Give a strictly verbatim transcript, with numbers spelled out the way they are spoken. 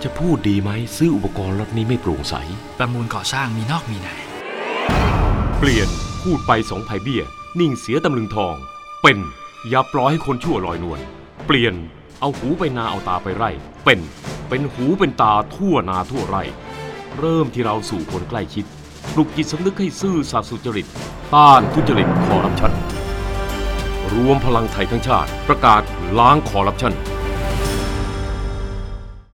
จะพูดดีไหมซื้ออุปกรณ์รถนี้ไม่โปร่งใสประมูลก่อสร้างมีนอกมีในเปลี่ยนพูดไปสองไผ่เบี้ยนิ่งเสียตำลึงทองเป็นอย่าปล่อยให้คนชั่วลอยนวลเปลี่ยนเอาหูไปนาเอาตาไปไร่เป็นเป็นหูเป็นตาทั่วนาทั่วไร่เริ่มที่เราสู่คนใกล้ชิดปลุกจิตสำนึกให้ซื่อสัตย์สุจริตต้านทุจริตคอร์รัปชันรวมพลังไทยทั้งชาติประกาศล้างคอร์รัปชัน